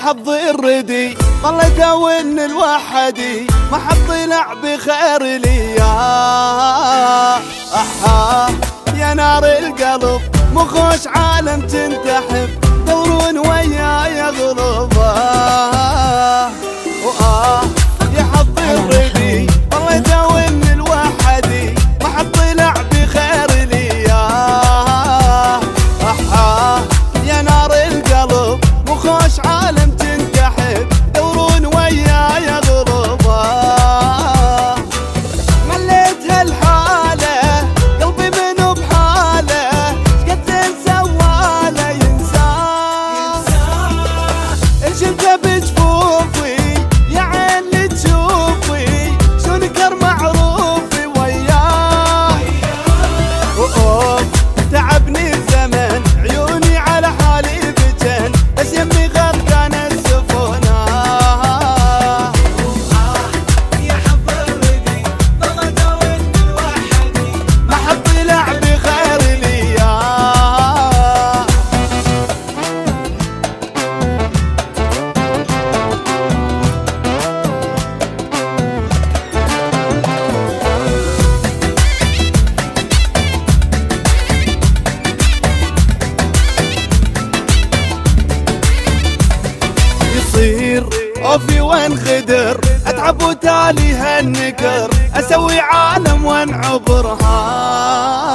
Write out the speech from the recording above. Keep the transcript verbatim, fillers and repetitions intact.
حظ الردي ظليت اون الوحدي ما حد طلع بخير لي يا احا يا نار القلب مخوش عالم تنتحب دورون وياي اغلب آه وآه يا حظ الردي ظليت اون الوحدي ما حد طلع بخير لي يا احا يا نار القلب مخوش عالم تنتحب دورون وياي اغلب آه مليت هالحاله قلبي منو بحاله شقد سواله ينساه ان شفته بجفوفي يا عين اللي تشوفي شو نكر معروفي وياه وأوف تعبني الزمن عيوني على حالي بجن بس يمي غرقان السفنة يا حظ الردي ظلت اون الوحدي ما حد طلع بخير لي يا يصير اوفي وانخدر اتعب وتالي هالنكر اسوي عالم وانعبرها